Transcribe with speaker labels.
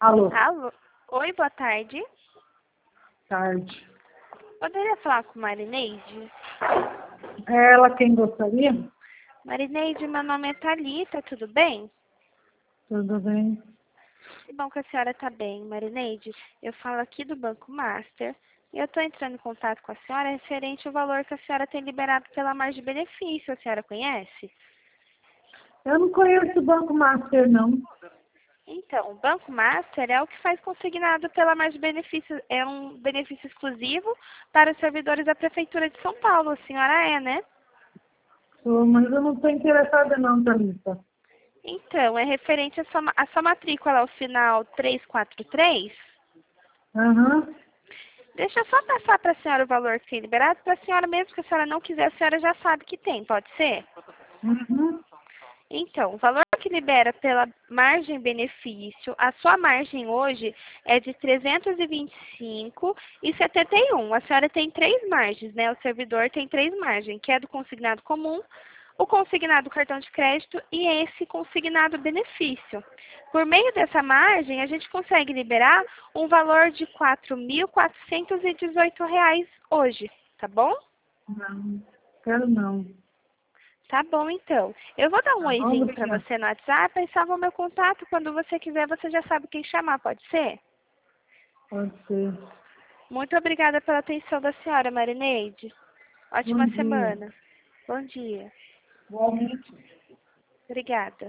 Speaker 1: Alô,
Speaker 2: Alô? Oi, boa tarde.
Speaker 1: tarde.
Speaker 2: Poderia falar com Marineide?
Speaker 1: É ela quem gostaria?
Speaker 2: Marineide, meu nome é Thalita, tudo bem?
Speaker 1: Tudo bem?
Speaker 2: Que bom que a senhora está bem, Marineide. Eu falo aqui do Banco Master e eu estou entrando em contato com a senhora referente ao valor que a senhora tem liberado pela margem de benefício. A senhora conhece?
Speaker 1: Eu não conheço o Banco Master, não.
Speaker 2: Então, o Banco Master é o que faz consignado pela margem de benefício. É um benefício exclusivo para os servidores da Prefeitura de São Paulo. A senhora é, né?
Speaker 1: Mas eu não estou interessada, não, Thalita.
Speaker 2: Então, é referente à sua matrícula ao final 343.
Speaker 1: Aham.
Speaker 2: Deixa eu só passar para a senhora o valor que tem liberado, para a senhora, mesmo que a senhora não quiser, a senhora já sabe que tem, pode ser?
Speaker 1: Uhum.
Speaker 2: Então, o valor que libera pela margem benefício, a sua margem hoje é de 325,71. A senhora tem três margens, né? O servidor tem três margens, que é do consignado comum, o consignado cartão de crédito e esse consignado benefício. Por meio dessa margem, a gente consegue liberar um valor de R$ 4.418 hoje, tá bom?
Speaker 1: Não, quero não.
Speaker 2: Tá bom, então. Eu vou dar um
Speaker 1: Tá bom,
Speaker 2: oizinho para
Speaker 1: obrigada.
Speaker 2: você no WhatsApp e salva o meu contato. Quando você quiser, você já sabe quem chamar, pode ser?
Speaker 1: Pode ser.
Speaker 2: Muito obrigada pela atenção da senhora, Marineide.
Speaker 1: Bom
Speaker 2: Ótima
Speaker 1: dia.
Speaker 2: semana. Bom dia.
Speaker 1: Igualmente.
Speaker 2: Obrigada.